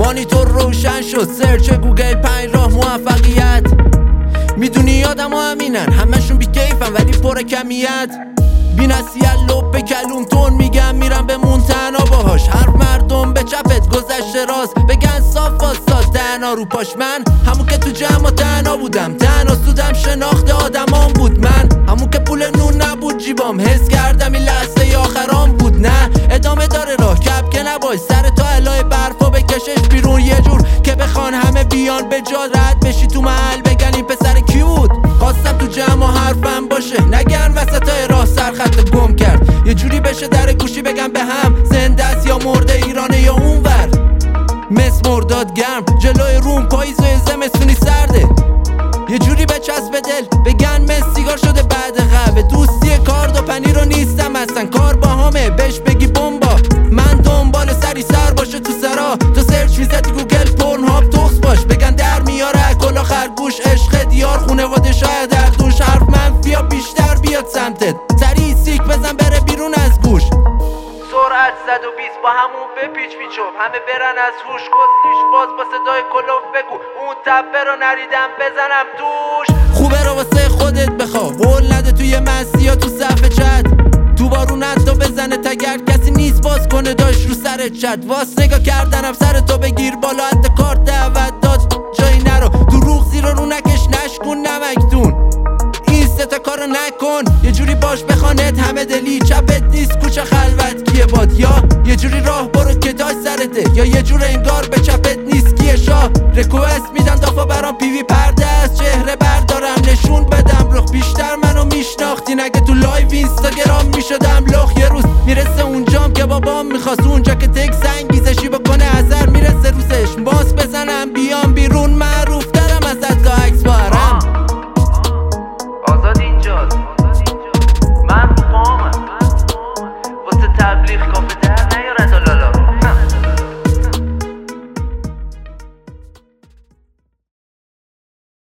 مانیتور روشن شد، سرچ گوگل 5 راه موفقیت. میدونی آدم ها همینن، همشون بیکیفن ولی پر کمیت. بی نصیحت لب به کلوم تون میگم میرم بمون تنها باهاش. حرف مردم به چپت گذشته راست بگن صاف واساد تنها رو پاش. من همون که تو جمع تنها بودم، تنها سودم شناخت آدمان بود. من همون که پول نون نبود جیبام، حس کردم این لحظه آخرام بود. نه ادامه داره راه، کپ که نباش سر تا الای برفا بکشش بیرون یه جور که بخوان همه بیان به جا رد بشی تو محل بگن این پسر کی بود. خواستم تو جمع حرفم باشه، نگن وسطای راه سرخط گم کرد. یه جوری بشه در گوشی بگم به هم زنده است یا مرده، ایرانه یا اونور. مثل مرداد گرم جلوی روم، پاییز و زمستونی سرده. یه جوری بچسب به دل بگن مثل سیگار شده بعد قهوه. دوستی کارد و پنیر رو نیستم اصلا، کار با همه بهش بگی بمبا. من دنبال سری سر باشه تو سرا، تو سرچ میزدی گوگل پورن هاب توکس باش. بگن در میاره کلا خرگوش، عشق دیار خونواده شاید در دوش. حرف منفی یا بیشتر بیاد سمتت، سریع سیک بزن بره بیرون از گوش. سرعت 120 با همون بپیچ پیچم، همه برن از هوش. کسیش باز با صدای کلوف بگو اون تپه رو نریدم بزنم توش. خوبه رو واسه خودت بخوا، قول نده توی مستی یا تو صفحه چت. تو بارونت تو بزنه تگر کسی نیست باز کنه داشت رو سر چت. واس نگاه کردنم سر تو بگیر بالا، حد کارت دعوت داد جایی نرو. دروغ زیر رو نکش نشکون نمکدون، این ستا کارو نکن. یه جوری باش بخوانت همه دلی، چپت نیست کوچه خلوت کیه باد. یا یه جوری راه برو که داش سرته، یا یه جور انگار به چپت نیست کیه شاه. ریکوست میدن دافا برام پیوی پرده از چهره بردارم نشون بدم رخ. بیشتر منو میشناختین اگه تو لایو اینستاگرام میشدم لخ. یه روز میرسه اونجام که بابام میخواست، اونجا که تک